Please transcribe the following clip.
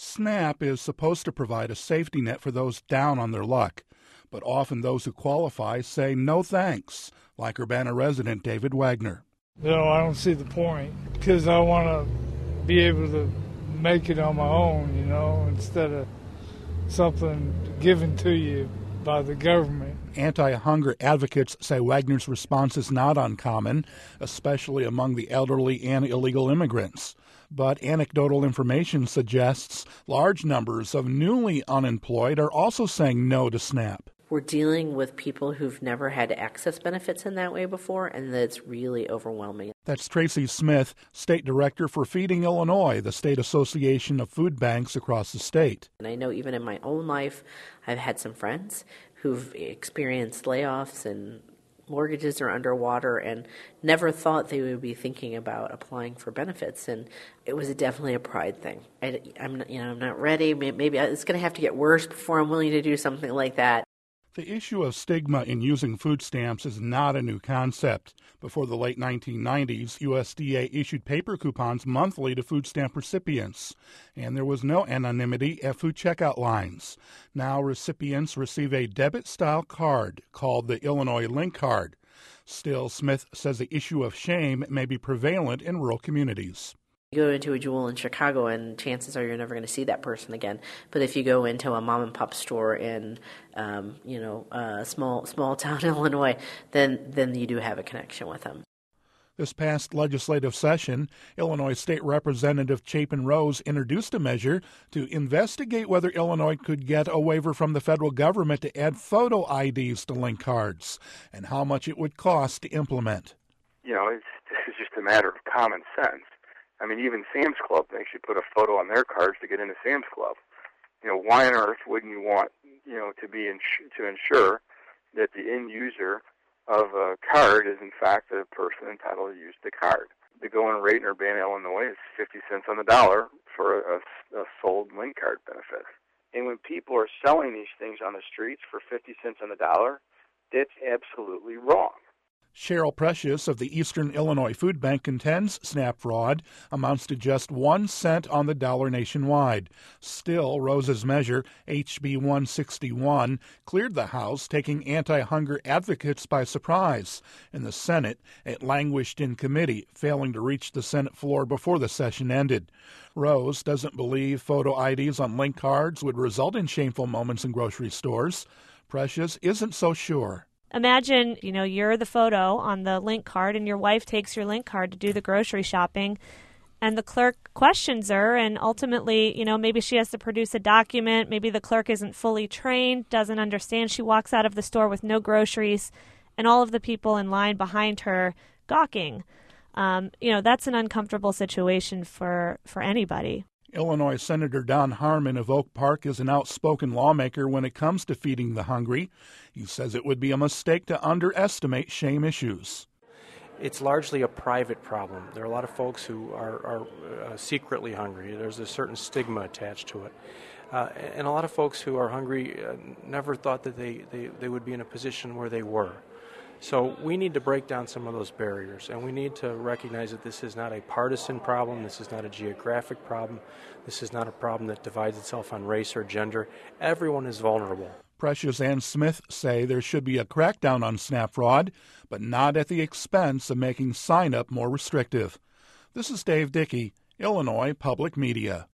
SNAP is supposed to provide a safety net for those down on their luck, but often those who qualify say no thanks, like Urbana resident David Wagner. No, I don't see the point because I want to be able to make it on my own, instead of something given to you by the government. Anti-hunger advocates say Wagner's response is not uncommon, especially among the elderly and illegal immigrants. But anecdotal information suggests large numbers of newly unemployed are also saying no to SNAP. We're dealing with people who've never had to access benefits in that way before, and that's really overwhelming. That's Tracy Smith, State Director for Feeding Illinois, the state association of food banks across the state. And I know even in my own life, I've had some friends who've experienced layoffs and mortgages are underwater and never thought they would be thinking about applying for benefits. And it was definitely a pride thing. I'm not ready. Maybe it's going to have to get worse before I'm willing to do something like that. The issue of stigma in using food stamps is not a new concept. Before the late 1990s, USDA issued paper coupons monthly to food stamp recipients, and there was no anonymity at food checkout lines. Now recipients receive a debit-style card called the Illinois Link Card. Still, Smith says the issue of shame may be prevalent in rural communities. You go into a Jewel in Chicago, and chances are you're never going to see that person again. But if you go into a mom and pop store in, small town Illinois, then you do have a connection with them. This past legislative session, Illinois State Representative Chapin Rose introduced a measure to investigate whether Illinois could get a waiver from the federal government to add photo IDs to link cards, and how much it would cost to implement. This is just a matter of common sense. I mean, even Sam's Club thinks you put a photo on their cards to get into Sam's Club. Why on earth wouldn't you want, to ensure that the end user of a card is in fact the person entitled to use the card? The going rate in Urbana, Illinois is 50 cents on the dollar for a sold link card benefit. And when people are selling these things on the streets for 50 cents on the dollar, that's absolutely wrong. Cheryl Precious of the Eastern Illinois Food Bank contends SNAP fraud amounts to just 1 cent on the dollar nationwide. Still, Rose's measure, HB 161, cleared the House, taking anti-hunger advocates by surprise. In the Senate, it languished in committee, failing to reach the Senate floor before the session ended. Rose doesn't believe photo IDs on link cards would result in shameful moments in grocery stores. Precious isn't so sure. Imagine, you're the photo on the link card and your wife takes your link card to do the grocery shopping and the clerk questions her and ultimately, maybe she has to produce a document. Maybe the clerk isn't fully trained, doesn't understand. She walks out of the store with no groceries and all of the people in line behind her gawking. That's an uncomfortable situation for anybody. Illinois Senator Don Harmon of Oak Park is an outspoken lawmaker when it comes to feeding the hungry. He says it would be a mistake to underestimate shame issues. It's largely a private problem. There are a lot of folks who are secretly hungry. There's a certain stigma attached to it. And a lot of folks who are hungry never thought that they would be in a position where they were. So we need to break down some of those barriers, and we need to recognize that this is not a partisan problem, this is not a geographic problem, this is not a problem that divides itself on race or gender. Everyone is vulnerable. Precious and Smith say there should be a crackdown on SNAP fraud, but not at the expense of making sign-up more restrictive. This is Dave Dickey, Illinois Public Media.